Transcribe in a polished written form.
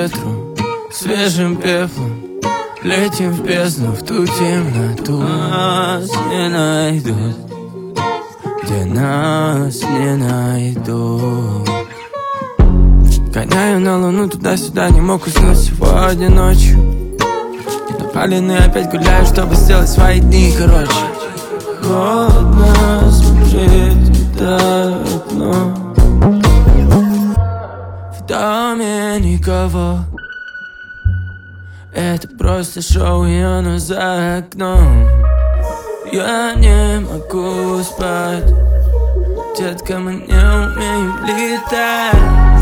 ветру, свежим пеплом летим в бездну, в ту темноту. Нас не найдут, где нас не найдут. Гоняю на луну туда-сюда, не мог уснуть сегодня ночью. Напаленный опять гуляю, чтобы сделать свои дни короче. Холодно смотреть в окно. В доме никого. Это просто шоу, и оно за окном. Я не могу спать, детка, мы не умеем летать.